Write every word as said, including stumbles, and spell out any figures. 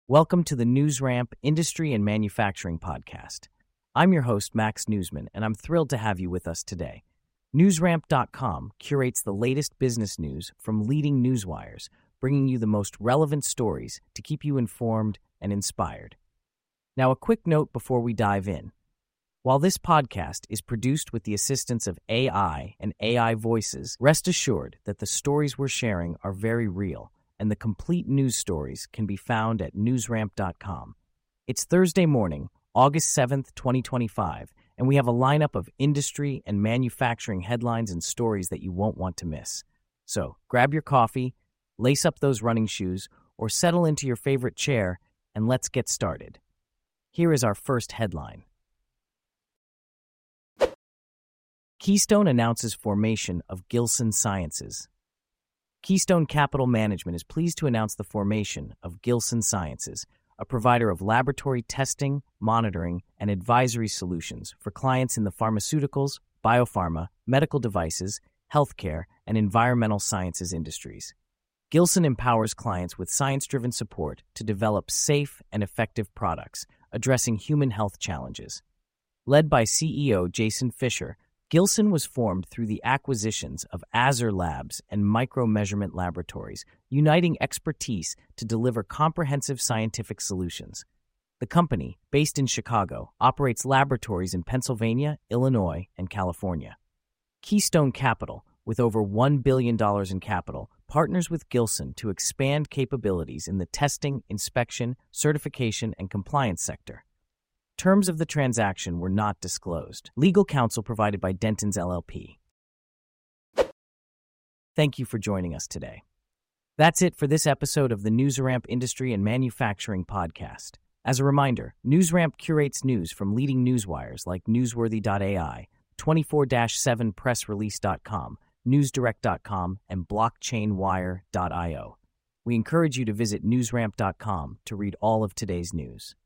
Welcome to the NewsRamp Industry and Manufacturing Podcast. I'm your host, Max Newsman, and I'm thrilled to have you with us today. NewsRamp dot com curates the latest business news from leading newswires, bringing you the most relevant stories to keep you informed and inspired. Now, a quick note before we dive in. While this podcast is produced with the assistance of A I and A I voices, rest assured that the stories we're sharing are very real, and the complete news stories can be found at NewsRamp dot com. It's Thursday morning, August seventh, twenty twenty-five, and we have a lineup of industry and manufacturing headlines and stories that you won't want to miss. So, grab your coffee, lace up those running shoes, or settle into your favorite chair, and let's get started. Here is our first headline. Keystone announces formation of Gilson Sciences. Keystone Capital Management is pleased to announce the formation of Gilson Sciences, a provider of laboratory testing, monitoring, and advisory solutions for clients in the pharmaceuticals, biopharma, medical devices, healthcare, and environmental sciences industries. Gilson empowers clients with science-driven support to develop safe and effective products addressing human health challenges. Led by C E O Jason Fisher, Gilson was formed through the acquisitions of Azure Labs and Micro Measurement Laboratories, uniting expertise to deliver comprehensive scientific solutions. The company, based in Chicago, operates laboratories in Pennsylvania, Illinois, and California. Keystone Capital, with over one billion dollars in capital, partners with Gilson to expand capabilities in the testing, inspection, certification, and compliance sector. Terms of the transaction were not disclosed. Legal counsel provided by Dentons L L P. Thank you for joining us today. That's it for this episode of the NewsRamp Industry and Manufacturing Podcast. As a reminder, NewsRamp curates news from leading newswires like Newsworthy dot A I, twenty-four seven press release dot com, newsdirect dot com, and blockchain wire dot io. We encourage you to visit NewsRamp dot com to read all of today's news.